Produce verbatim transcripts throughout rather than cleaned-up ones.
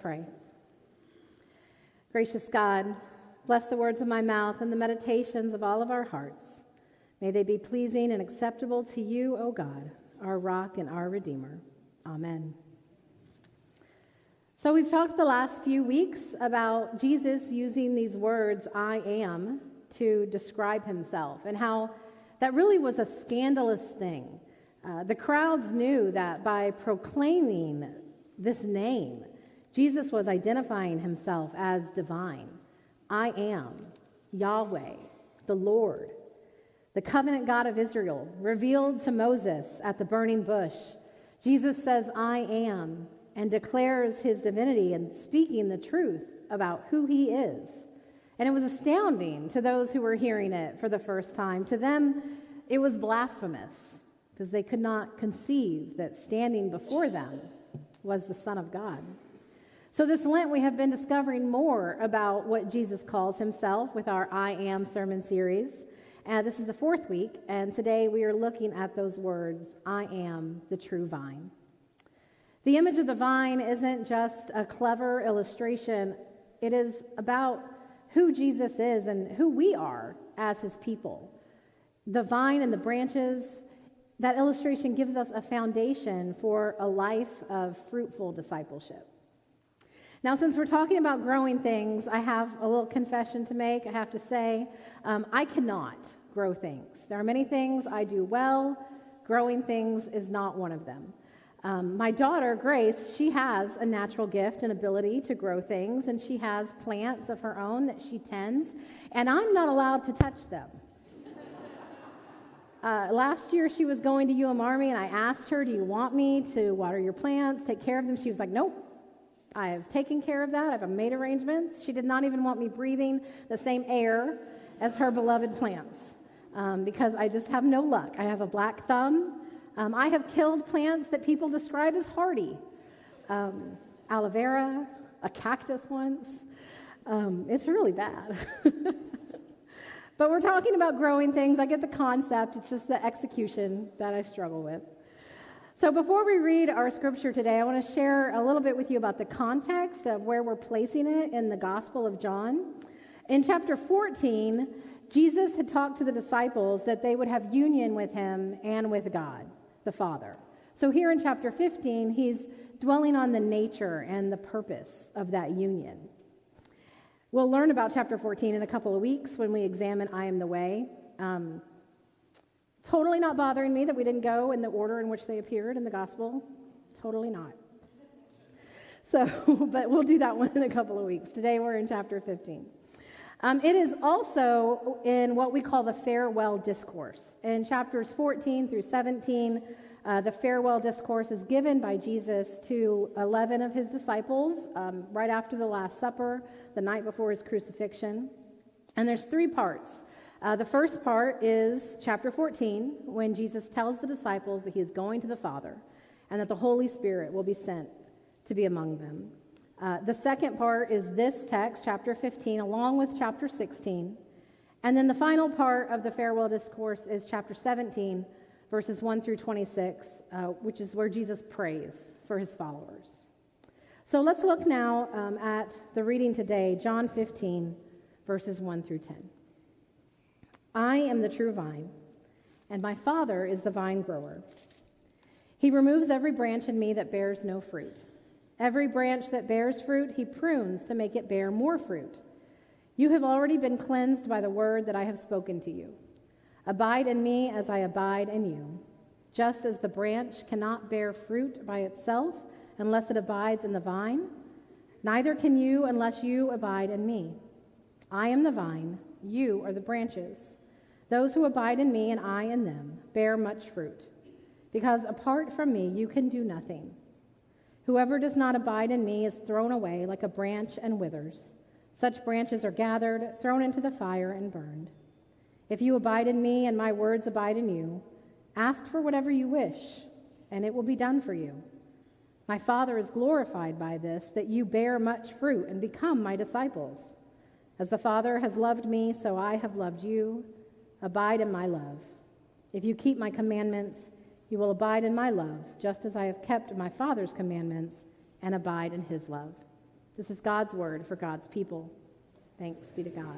pray. Gracious God, bless the words of my mouth and the meditations of all of our hearts. May they be pleasing and acceptable to you, O God, our rock and our Redeemer. Amen. So we've talked the last few weeks about Jesus using these words, I am, to describe himself, and how that really was a scandalous thing. Uh, the crowds knew that by proclaiming this name, Jesus was identifying himself as divine. I am Yahweh, the Lord, the covenant God of Israel, revealed to Moses at the burning bush. Jesus says, I am, and declares his divinity and speaking the truth about who he is. And it was astounding to those who were hearing it for the first time. To them, it was blasphemous because they could not conceive that standing before them was the Son of God. So this Lent, we have been discovering more about what Jesus calls himself with our I Am sermon series. And this is the fourth week, and today we are looking at those words, I am the true vine. The image of the vine isn't just a clever illustration. It is about who Jesus is and who we are as his people. The vine and the branches, that illustration gives us a foundation for a life of fruitful discipleship. Now, since we're talking about growing things, I have a little confession to make. I have to say, um, I cannot grow things. There are many things I do well. Growing things is not one of them. Um, my daughter, Grace, she has a natural gift and ability to grow things, and she has plants of her own that she tends, and I'm not allowed to touch them. Uh, last year, she was going to U M Army, and I asked her, do you want me to water your plants, take care of them? She was like, nope. I have taken care of that. I've made arrangements. She did not even want me breathing the same air as her beloved plants um, because I just have no luck. I have a black thumb. Um, I have killed plants that people describe as hardy. Um, aloe vera, a cactus once. Um, it's really bad. But we're talking about growing things. I get the concept. It's just the execution that I struggle with. So before we read our scripture today, I want to share a little bit with you about the context of where we're placing it in the Gospel of John. In chapter fourteen, Jesus had talked to the disciples that they would have union with him and with God, the Father. So here in chapter fifteen, he's dwelling on the nature and the purpose of that union. We'll learn about chapter fourteen in a couple of weeks when we examine I Am the Way. Um, Totally not bothering me that we didn't go in the order in which they appeared in the gospel. Totally not. So, but we'll do that one in a couple of weeks. Today we're in chapter fifteen. Um, it is also in what we call the farewell discourse. In chapters fourteen through seventeen, uh, the farewell discourse is given by Jesus to eleven of his disciples um, right after the Last Supper, the night before his crucifixion. And there's three parts. Uh, the first part is chapter fourteen, when Jesus tells the disciples that he is going to the Father and that the Holy Spirit will be sent to be among them. Uh, the second part is this text, chapter fifteen, along with chapter sixteen. And then the final part of the farewell discourse is chapter seventeen, verses one through twenty-six, uh, which is where Jesus prays for his followers. So let's look now um, at the reading today, John fifteen, verses one through ten. I am the true vine, and my Father is the vine grower. He removes every branch in me that bears no fruit. Every branch that bears fruit, he prunes to make it bear more fruit. You have already been cleansed by the word that I have spoken to you. Abide in me as I abide in you. Just as the branch cannot bear fruit by itself unless it abides in the vine, neither can you unless you abide in me. I am the vine, you are the branches. Those who abide in me and I in them bear much fruit, because apart from me you can do nothing. Whoever does not abide in me is thrown away like a branch and withers. Such branches are gathered, thrown into the fire, and burned. If you abide in me and my words abide in you, ask for whatever you wish, and it will be done for you. My Father is glorified by this, that you bear much fruit and become my disciples. As the Father has loved me, so I have loved you. Abide in my love. If you keep my commandments, you will abide in my love, just as I have kept my Father's commandments and abide in his love. This is God's word for God's people. Thanks be to God.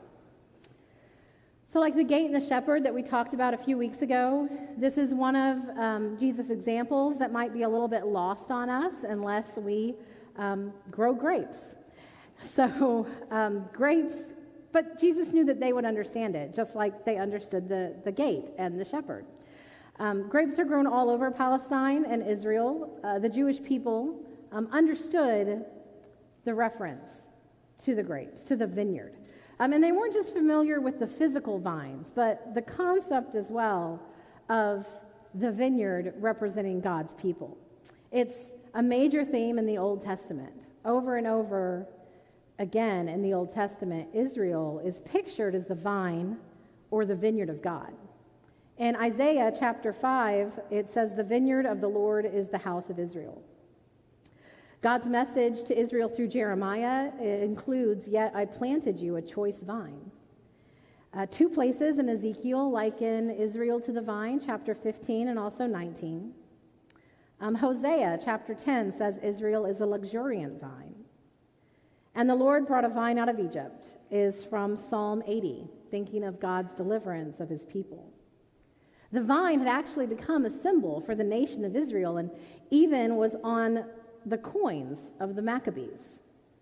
So like the gate and the shepherd that we talked about a few weeks ago, this is one of um, Jesus' examples that might be a little bit lost on us unless we um, grow grapes. So um, grapes, but Jesus knew that they would understand it, just like they understood the, the gate and the shepherd. Um, grapes are grown all over Palestine and Israel. Uh, the Jewish people um, understood the reference to the grapes, to the vineyard. Um, and they weren't just familiar with the physical vines, but the concept as well of the vineyard representing God's people. It's a major theme in the Old Testament. Over and over again in the Old Testament, Israel is pictured as the vine or the vineyard of God. In Isaiah chapter five, it says, "The vineyard of the Lord is the house of Israel." God's message to Israel through Jeremiah includes, "Yet I planted you a choice vine." Uh, two places in Ezekiel liken Israel to the vine, chapter fifteen and also nineteen. Um, Hosea chapter ten says Israel is a luxuriant vine. And the Lord brought a vine out of Egypt is from Psalm eighty, thinking of God's deliverance of his people. The vine had actually become a symbol for the nation of Israel and even was on the coins of the Maccabees.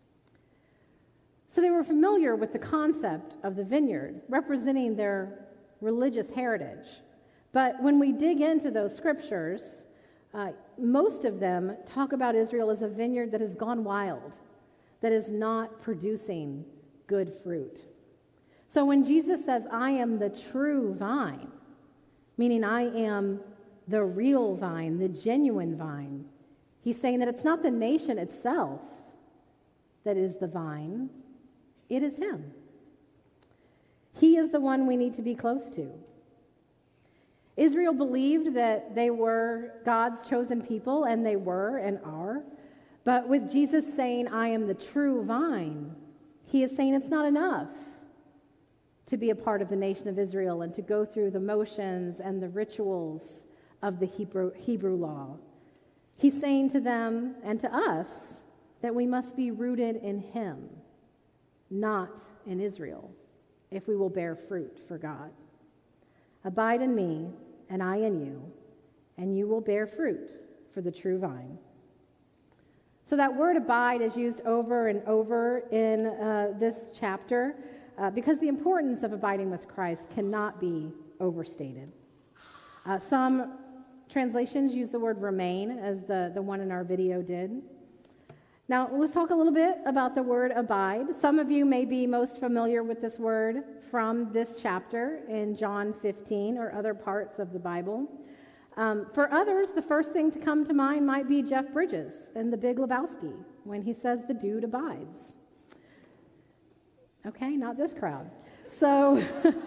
So they were familiar with the concept of the vineyard, representing their religious heritage. But when we dig into those scriptures, uh, most of them talk about Israel as a vineyard that has gone wild, that is not producing good fruit. So when Jesus says, "I am the true vine," meaning I am the real vine, the genuine vine, he's saying that it's not the nation itself that is the vine, it is him. He is the one we need to be close to. Israel believed that they were God's chosen people, and they were and are. But with Jesus saying, "I am the true vine," he is saying it's not enough to be a part of the nation of Israel and to go through the motions and the rituals of the Hebrew, Hebrew law. He's saying to them and to us that we must be rooted in him, not in Israel, if we will bear fruit for God. "Abide in me, and I in you, and you will bear fruit for the true vine." So that word abide is used over and over in uh, this chapter uh, because the importance of abiding with Christ cannot be overstated. Uh, some translations use the word remain, as the, the one in our video did. Now, let's talk a little bit about the word abide. Some of you may be most familiar with this word from this chapter in John fifteen or other parts of the Bible. Um, for others, the first thing to come to mind might be Jeff Bridges in The Big Lebowski when he says the dude abides. Okay, not this crowd. So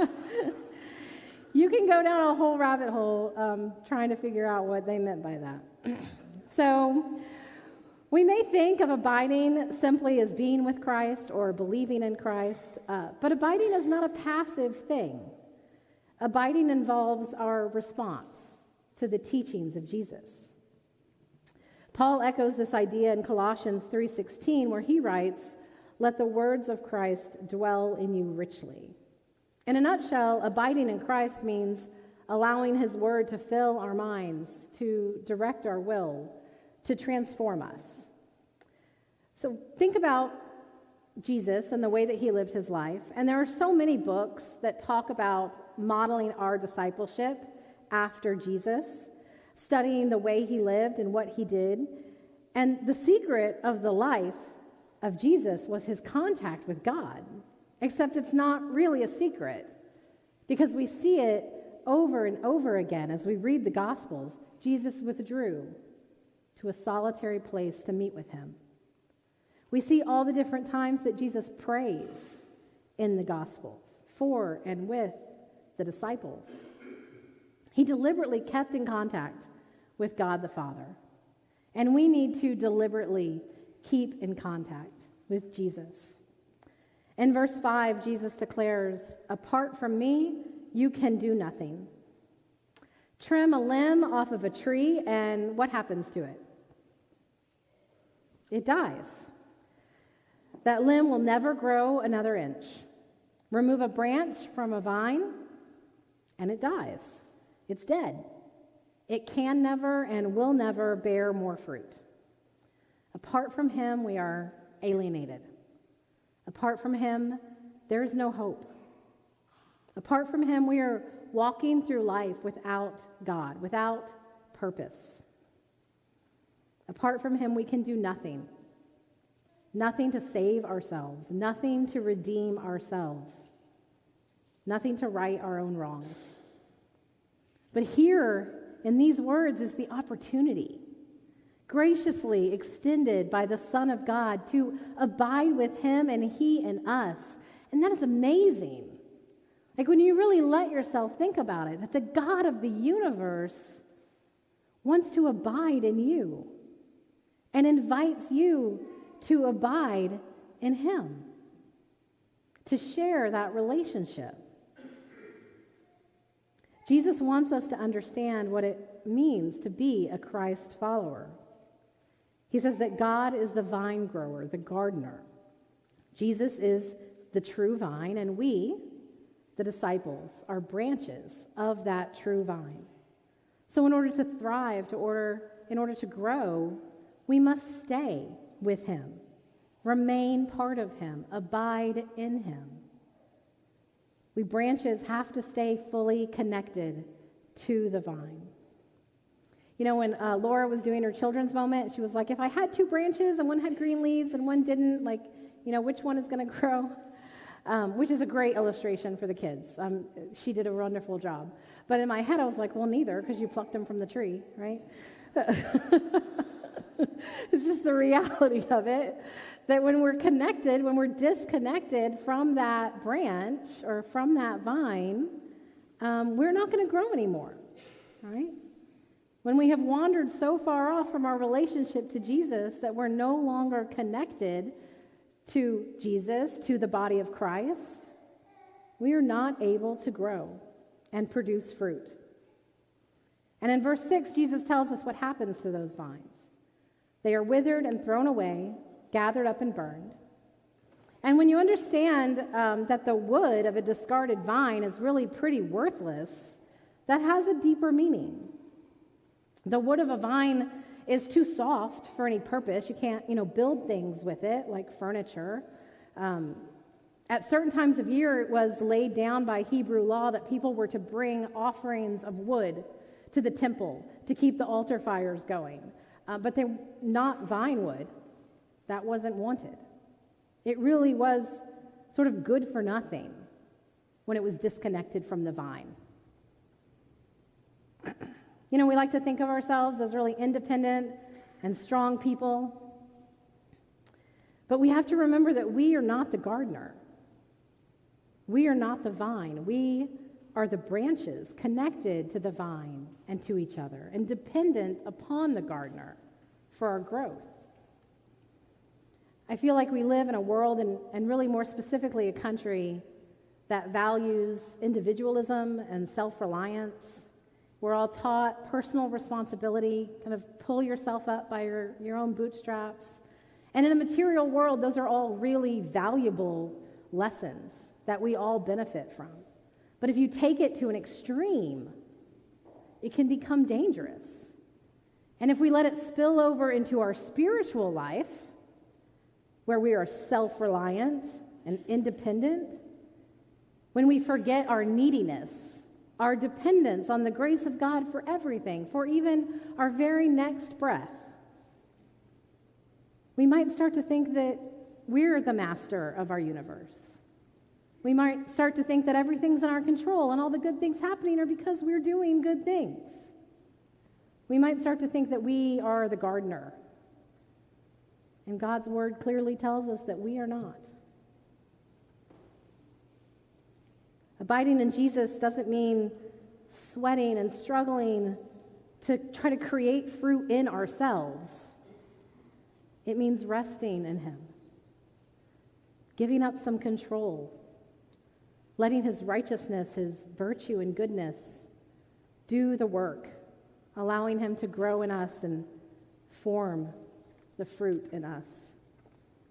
you can go down a whole rabbit hole um, trying to figure out what they meant by that. So we may think of abiding simply as being with Christ or believing in Christ, uh, but abiding is not a passive thing. Abiding involves our response to the teachings of Jesus. Paul echoes this idea in Colossians three sixteen, where he writes, "Let the words of Christ dwell in you richly." In a nutshell, abiding in Christ means allowing his word to fill our minds, to direct our will, to transform us. So think about Jesus and the way that he lived his life. And there are so many books that talk about modeling our discipleship after Jesus, studying the way he lived and what he did. And the secret of the life of Jesus was his contact with God, except it's not really a secret because we see it over and over again as we read the Gospels. Jesus withdrew to a solitary place to meet with him. We see all the different times that Jesus prays in the Gospels for and with the disciples. He deliberately kept in contact with God the Father. And we need to deliberately keep in contact with Jesus. In verse five, Jesus declares, "Apart from me, you can do nothing." Trim a limb off of a tree, and what happens to it? It dies. That limb will never grow another inch. Remove a branch from a vine, and it dies. It's dead. It can never and will never bear more fruit. Apart from him, we are alienated. Apart from him, there is no hope. Apart from him, we are walking through life without God, without purpose. Apart from him, we can do nothing. Nothing to save ourselves, nothing to redeem ourselves, nothing to right our own wrongs. But here, in these words, is the opportunity, graciously extended by the Son of God, to abide with him and he in us. And that is amazing. Like when you really let yourself think about it, that the God of the universe wants to abide in you and invites you to abide in him, to share that relationship. Jesus wants us to understand what it means to be a Christ follower. He says that God is the vine grower, the gardener. Jesus is the true vine, and we, the disciples, are branches of that true vine. So in order to thrive, to order, in order to grow, we must stay with him, remain part of him, abide in him. We branches have to stay fully connected to the vine. You know, when uh, Laura was doing her children's moment, she was like, if I had two branches and one had green leaves and one didn't, like, you know, which one is going to grow? Um, which is a great illustration for the kids. Um, she did a wonderful job. But in my head, I was like, well, neither, because you plucked them from the tree, right? It's just the reality of it, that when we're connected, when we're disconnected from that branch or from that vine, um, we're not going to grow anymore, right? When we have wandered so far off from our relationship to Jesus that we're no longer connected to Jesus, to the body of Christ, we are not able to grow and produce fruit. And in verse six, Jesus tells us what happens to those vines. They are withered and thrown away, gathered up and burned. And when you understand um, that the wood of a discarded vine is really pretty worthless, that has a deeper meaning. The wood of a vine is too soft for any purpose. You can't, you know, build things with it, like furniture. Um, at certain times of year, it was laid down by Hebrew law that people were to bring offerings of wood to the temple to keep the altar fires going. Uh, but they're not vine wood. That wasn't wanted. It really was sort of good for nothing when it was disconnected from the vine. You know, we like to think of ourselves as really independent and strong people. But we have to remember that we are not the gardener. We are not the vine. We are the branches connected to the vine and to each other and dependent upon the gardener for our growth. I feel like we live in a world, and, and really more specifically a country, that values individualism and self-reliance. We're all taught personal responsibility, kind of pull yourself up by your, your own bootstraps. And in a material world, those are all really valuable lessons that we all benefit from. But if you take it to an extreme, it can become dangerous. And if we let it spill over into our spiritual life, where we are self-reliant and independent, when we forget our neediness, our dependence on the grace of God for everything, for even our very next breath, we might start to think that we're the master of our universe. We might start to think that everything's in our control and all the good things happening are because we're doing good things. We might start to think that we are the gardener. And God's word clearly tells us that we are not. Abiding in Jesus doesn't mean sweating and struggling to try to create fruit in ourselves. It means resting in him, giving up some control, letting his righteousness, his virtue and goodness do the work, allowing him to grow in us and form the fruit in us.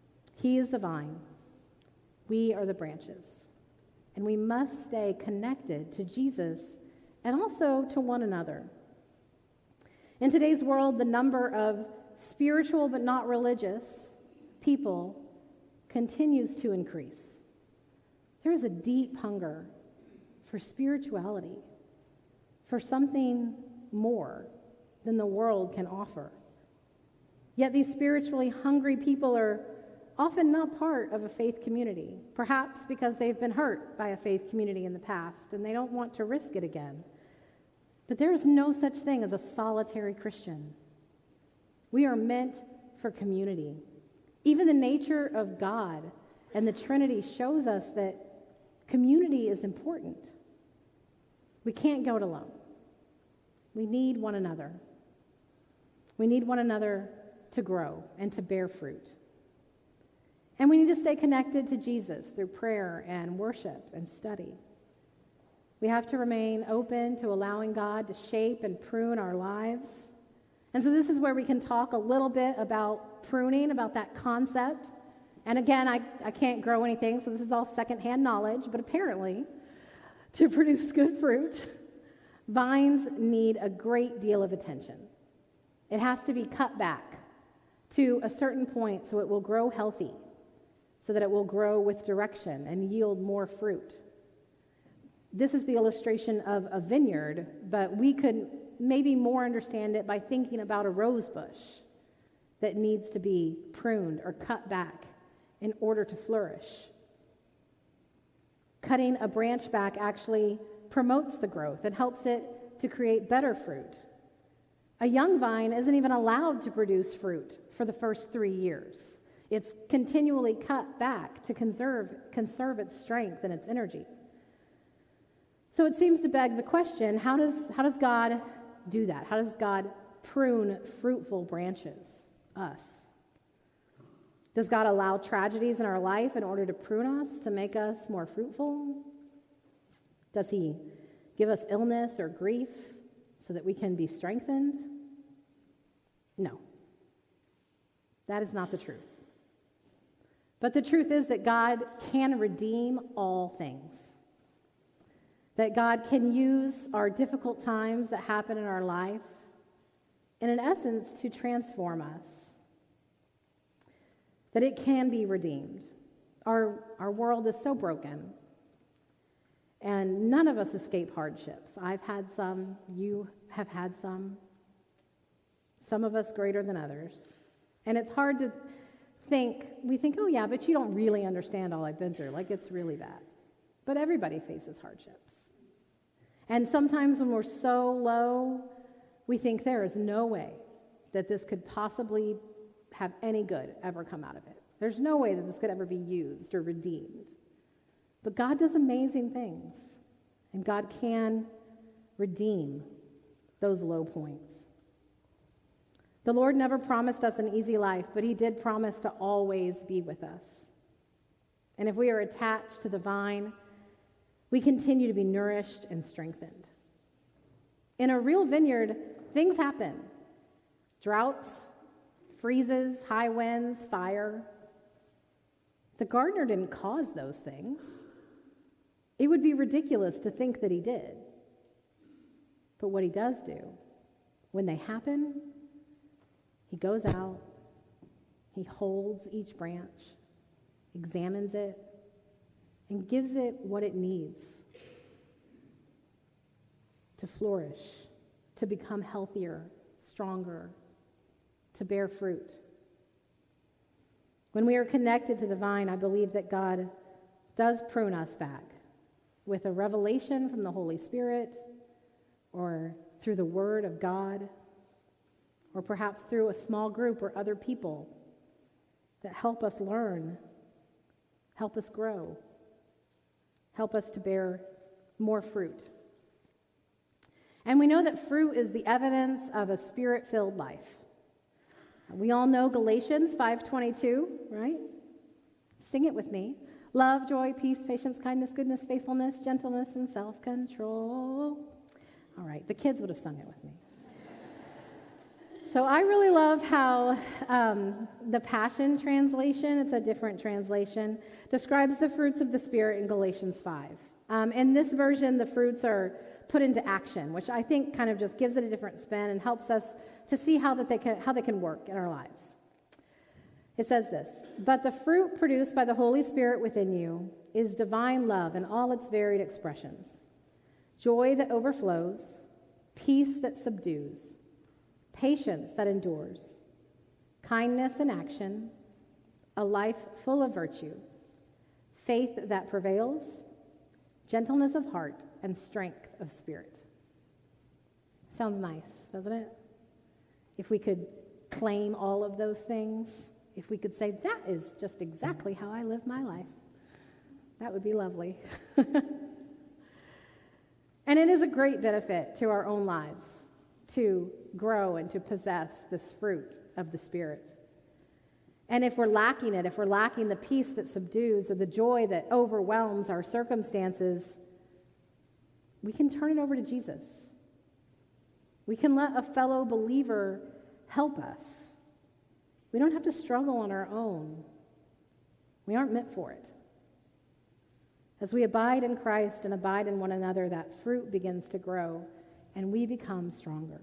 He is the vine. We are the branches. And we must stay connected to Jesus and also to one another. In today's world, the number of spiritual but not religious people continues to increase. There is a deep hunger for spirituality, for something more than the world can offer. Yet these spiritually hungry people are often not part of a faith community, perhaps because they've been hurt by a faith community in the past and they don't want to risk it again. But there is no such thing as a solitary Christian. We are meant for community. Even the nature of God and the Trinity shows us that community is important. We can't go it alone. We need one another. We need one another to grow and to bear fruit. And we need to stay connected to Jesus through prayer and worship and study. We have to remain open to allowing God to shape and prune our lives. And so this is where we can talk a little bit about pruning, about that concept. And again, I, I can't grow anything, so this is all secondhand knowledge, but apparently, to produce good fruit, vines need a great deal of attention. It has to be cut back to a certain point so it will grow healthy, so that it will grow with direction and yield more fruit. This is the illustration of a vineyard, but we could maybe more understand it by thinking about a rose bush that needs to be pruned or cut back in order to flourish. Cutting a branch back actually promotes the growth and helps it to create better fruit. A young vine isn't even allowed to produce fruit for the first three years. It's continually cut back to conserve, conserve its strength and its energy. So it seems to beg the question, how does, how does God do that? How does God prune fruitful branches? Us. Does God allow tragedies in our life in order to prune us, to make us more fruitful? Does he give us illness or grief so that we can be strengthened? No. That is not the truth. But the truth is that God can redeem all things. That God can use our difficult times that happen in our life, and in essence, to transform us. That it can be redeemed. Our, our world is so broken, and none of us escape hardships. I've had some, you have had some, some of us greater than others. And it's hard to think, we think, oh yeah, but you don't really understand all I've been through. Like, it's really bad. But everybody faces hardships. And sometimes when we're so low, we think there is no way that this could possibly have any good ever come out of it. There's no way that this could ever be used or redeemed. But God does amazing things, and God can redeem those low points. The Lord never promised us an easy life, but he did promise to always be with us. And if we are attached to the vine, we continue to be nourished and strengthened. In a real vineyard, things happen. Droughts, freezes, high winds, fire. The gardener didn't cause those things. It would be ridiculous to think that he did. But what he does do, when they happen, he goes out, he holds each branch, examines it, and gives it what it needs to flourish, to become healthier, stronger, to bear fruit. When we are connected to the vine, I believe that God does prune us back with a revelation from the Holy Spirit, or through the Word of God, or perhaps through a small group or other people that help us learn, help us grow, help us to bear more fruit. And we know that fruit is the evidence of a spirit-filled life. We all know Galatians five twenty-two, right? Sing it with me. Love, joy, peace, patience, kindness, goodness, faithfulness, gentleness, and self-control. All right, the kids would have sung it with me. So I really love how um, the Passion Translation, it's a different translation, describes the fruits of the Spirit in Galatians five. Um, in this version, the fruits are put into action, which I think kind of just gives it a different spin and helps us to see how that they can, how they can work in our lives. It says this, "But the fruit produced by the Holy Spirit within you is divine love in all its varied expressions. Joy that overflows, peace that subdues, patience that endures, kindness in action, a life full of virtue, faith that prevails, gentleness of heart, and strength of spirit." Sounds nice, doesn't it? If we could claim all of those things, if we could say, that is just exactly how I live my life, that would be lovely. And it is a great benefit to our own lives to grow and to possess this fruit of the Spirit. And if we're lacking it, if we're lacking the peace that subdues or the joy that overwhelms our circumstances, we can turn it over to Jesus. We can let a fellow believer help us. We don't have to struggle on our own. We aren't meant for it. As we abide in Christ and abide in one another, that fruit begins to grow and we become stronger.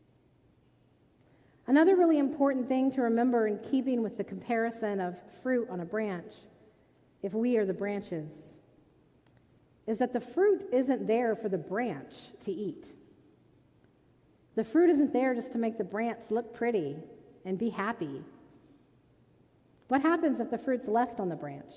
Another really important thing to remember in keeping with the comparison of fruit on a branch, if we are the branches, is that the fruit isn't there for the branch to eat. The fruit isn't there just to make the branch look pretty and be happy. What happens if the fruit's left on the branch?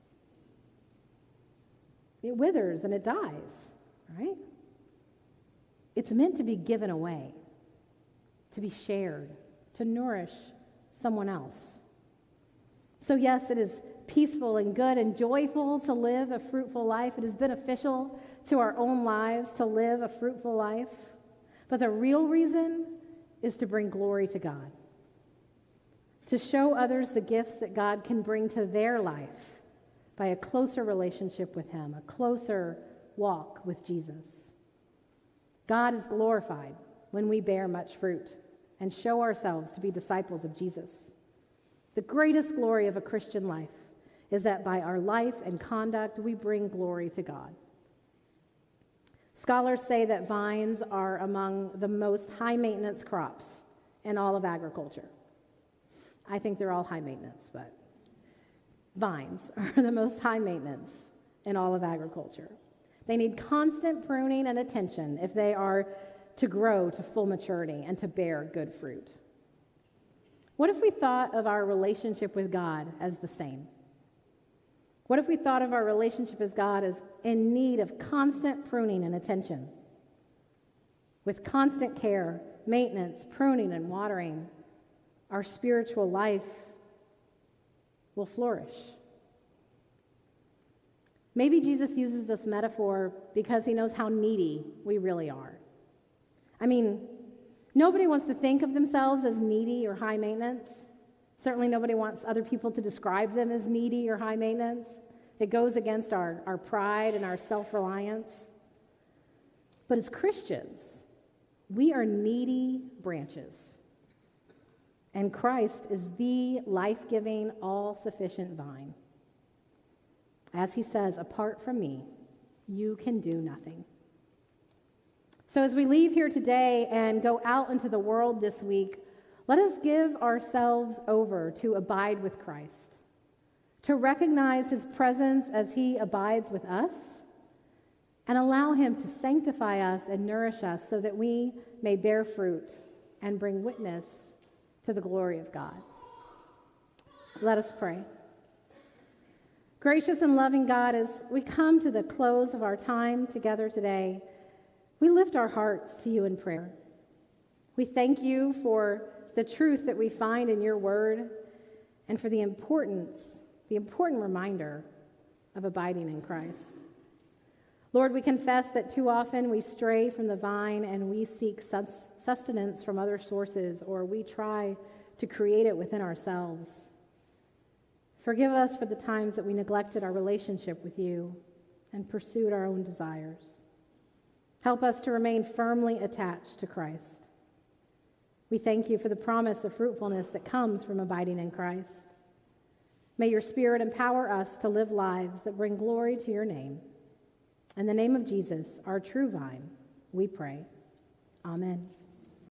It withers and it dies, right? It's meant to be given away, to be shared, to nourish someone else. So yes, it is peaceful and good and joyful to live a fruitful life. It is beneficial to our own lives to live a fruitful life. But the real reason is to bring glory to God, to show others the gifts that God can bring to their life by a closer relationship with Him, a closer walk with Jesus. God is glorified when we bear much fruit and show ourselves to be disciples of Jesus. The greatest glory of a Christian life is that by our life and conduct, we bring glory to God. Scholars say that vines are among the most high-maintenance crops in all of agriculture. I think they're all high maintenance, but vines are the most high maintenance in all of agriculture. They need constant pruning and attention if they are to grow to full maturity and to bear good fruit. What if we thought of our relationship with God as the same? What if we thought of our relationship with God as in need of constant pruning and attention? With constant care, maintenance, pruning, and watering, our spiritual life will flourish. Maybe Jesus uses this metaphor because he knows how needy we really are. I mean, nobody wants to think of themselves as needy or high maintenance. Certainly nobody wants other people to describe them as needy or high maintenance. It goes against our, our pride and our self-reliance. But as Christians, we are needy branches. And Christ is the life-giving, all-sufficient vine. As he says, apart from me, you can do nothing. So as we leave here today and go out into the world this week, let us give ourselves over to abide with Christ, to recognize his presence as he abides with us, and allow him to sanctify us and nourish us so that we may bear fruit and bring witness to the glory of God. Let us pray. Gracious and loving God, as we come to the close of our time together today, we lift our hearts to you in prayer. We thank you for the truth that we find in your word and for the importance, the important reminder of abiding in Christ. Lord, we confess that too often we stray from the vine and we seek sustenance from other sources, or we try to create it within ourselves. Forgive us for the times that we neglected our relationship with you and pursued our own desires. Help us to remain firmly attached to Christ. We thank you for the promise of fruitfulness that comes from abiding in Christ. May your Spirit empower us to live lives that bring glory to your name. In the name of Jesus, our true vine, we pray. Amen.